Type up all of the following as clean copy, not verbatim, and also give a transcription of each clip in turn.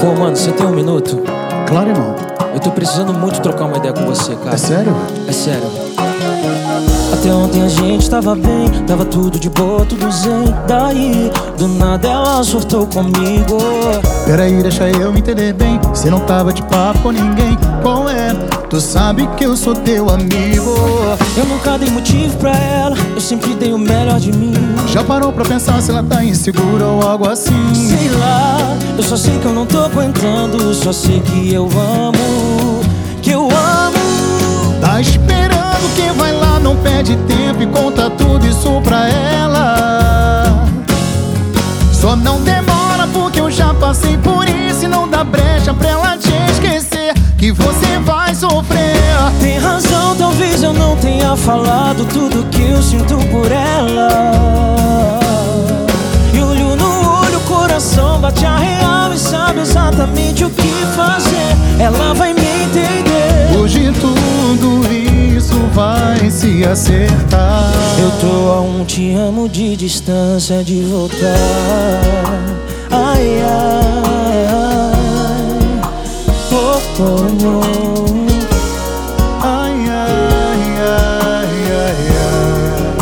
Ô, mano, você tem um minuto? Claro, irmão. Eu tô precisando muito trocar uma ideia com você, cara. É sério? É sério. Até ontem a gente tava bem, tava tudo de boa, tudo zen. Daí, do nada ela surtou comigo. Peraí, deixa eu me entender bem. Cê não tava de papo com ninguém. Qual é? Tu sabe que eu sou teu amigo. Eu nunca dei motivo pra ela, eu sempre dei o melhor de mim. Já parou pra pensar se ela tá insegura ou algo assim? Sei lá, eu só sei que eu não tô aguentando. Só sei que eu amo, que eu amo. Tá esperando quem vai lá, não perde tempo e conta tudo isso pra ela. Só não demora porque eu já passei por isso e não dá brecha pra ela te esquecer, que você vai sofrer. Tem razão, talvez eu não tenha falado tudo que eu sinto por ela. E olho no olho, o coração bate a real e sabe exatamente o que fazer. Ela vai me entender. Hoje tudo isso vai se acertar. Eu tô a um te amo de distância de voltar. Ai, ai, ai. Oh, oh, oh. Ai, ai, ai, ai,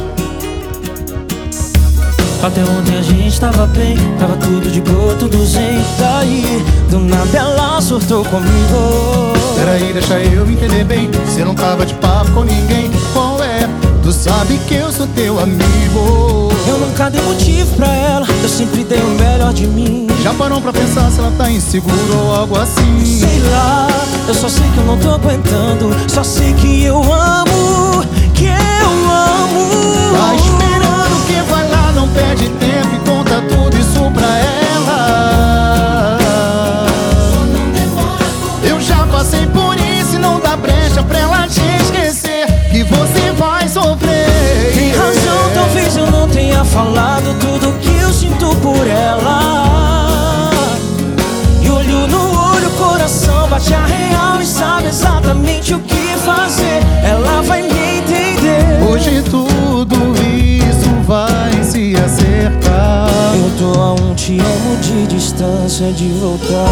ai. Até ontem a gente tava bem, tava tudo de boa, tudo zen. Daí, do nada ela surtou comigo. Peraí, deixa eu me entender bem. Cê não tava de papo com ninguém. Qual é? Tu sabe que eu sou teu amigo. Eu nunca dei motivo pra ela, eu sempre dei o melhor de mim. Já parou pra pensar se ela tá insegura ou algo assim? Sei lá, eu só sei que eu não tô aguentando. Só sei que eu amo, que eu amo. Tá esperando quem vai lá, não perde tempo e conta tudo isso pra ela. Eu já passei por isso e não dá brecha pra ela te esquecer, que você vai sofrer. Tem razão, talvez eu não tenha falado tudo que eu sinto por ela. E olho no olho, o coração bate a real e sabe exatamente o que fazer. Ela vai me entender. Hoje tudo isso vai se acertar. Eu tô a um te amo de distância de voltar.